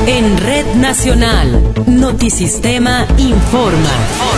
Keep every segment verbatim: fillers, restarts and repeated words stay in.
En Red Nacional, Notisistema informa.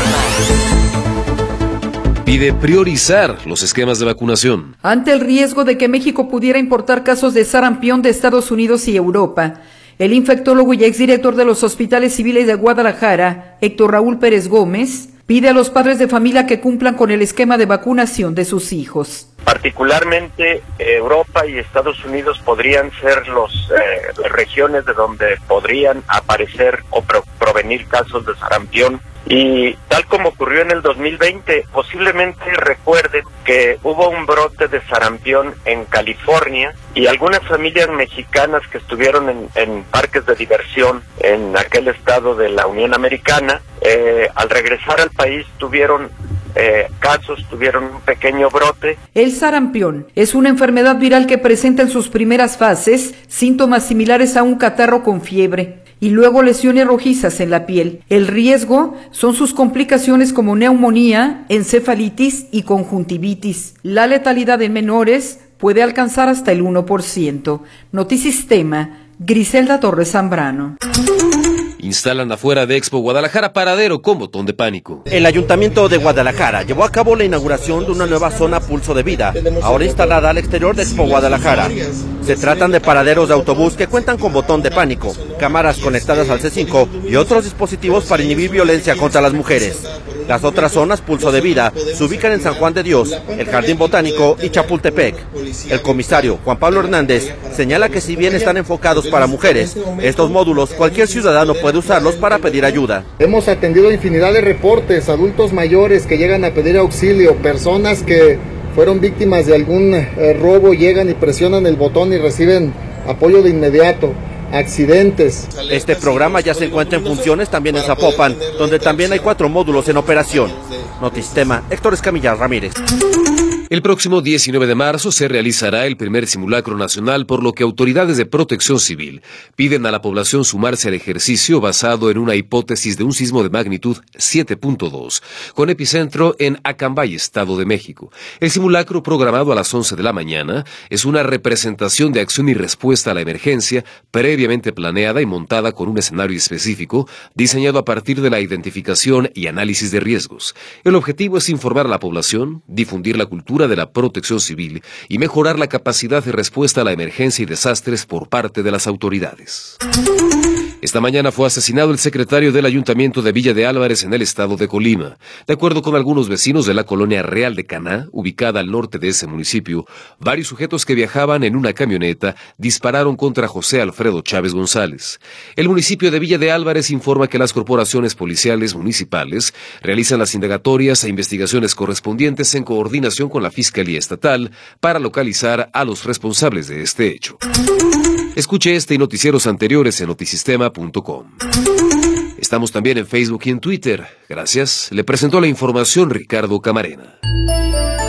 Pide priorizar los esquemas de vacunación. Ante el riesgo de que México pudiera importar casos de sarampión de Estados Unidos y Europa, el infectólogo y exdirector de los hospitales civiles de Guadalajara, Héctor Raúl Pérez Gómez, pide a los padres de familia que cumplan con el esquema de vacunación de sus hijos. Particularmente Europa y Estados Unidos podrían ser los eh, regiones de donde podrían aparecer o pro- provenir casos de sarampión. Y tal como ocurrió en el dos mil veinte, posiblemente recuerden que hubo un brote de sarampión en California y algunas familias mexicanas que estuvieron en, en parques de diversión en aquel estado de la Unión Americana, eh, al regresar al país tuvieron eh, casos, tuvieron un pequeño brote. El sarampión es una enfermedad viral que presenta en sus primeras fases síntomas similares a un catarro con fiebre y luego lesiones rojizas en la piel. El riesgo son sus complicaciones como neumonía, encefalitis y conjuntivitis. La letalidad en menores puede alcanzar hasta el uno por ciento. Notisistema, Griselda Torres Zambrano. Instalan afuera de Expo Guadalajara paradero con botón de pánico. El Ayuntamiento de Guadalajara llevó a cabo la inauguración de una nueva zona Pulso de Vida, ahora instalada al exterior de Expo Guadalajara. Se tratan de paraderos de autobús que cuentan con botón de pánico, cámaras conectadas al C cinco y otros dispositivos para inhibir violencia contra las mujeres. Las otras zonas Pulso de Vida se ubican en San Juan de Dios, el Jardín Botánico y Chapultepec. El comisario Juan Pablo Hernández señala que si bien están enfocados para mujeres, estos módulos cualquier ciudadano puede usarlos para pedir ayuda. Hemos atendido infinidad de reportes, adultos mayores que llegan a pedir auxilio, personas que fueron víctimas de algún eh, robo, llegan y presionan el botón y reciben apoyo de inmediato. Accidentes. Este programa ya se encuentra en funciones también en Zapopan, donde también hay cuatro módulos en operación. Notisistema, Héctor Escamilla Ramírez. El próximo diecinueve de marzo se realizará el primer simulacro nacional, por lo que autoridades de protección civil piden a la población sumarse al ejercicio basado en una hipótesis de un sismo de magnitud siete punto dos, con epicentro en Acambay, Estado de México. El simulacro, programado a las once de la mañana, es una representación de acción y respuesta a la emergencia, previamente planeada y montada con un escenario específico, diseñado a partir de la identificación y análisis de riesgos. El objetivo es informar a la población, difundir la cultura de la protección civil y mejorar la capacidad de respuesta a la emergencia y desastres por parte de las autoridades. Esta mañana fue asesinado el secretario del Ayuntamiento de Villa de Álvarez en el estado de Colima. De acuerdo con algunos vecinos de la colonia Real de Caná, ubicada al norte de ese municipio, varios sujetos que viajaban en una camioneta dispararon contra José Alfredo Chávez González. El municipio de Villa de Álvarez informa que las corporaciones policiales municipales realizan las indagatorias e investigaciones correspondientes en coordinación con la Fiscalía Estatal para localizar a los responsables de este hecho. Escuche este y noticieros anteriores en notisistema punto com. Estamos también en Facebook y en Twitter. Gracias. Le presentó la información Ricardo Camarena.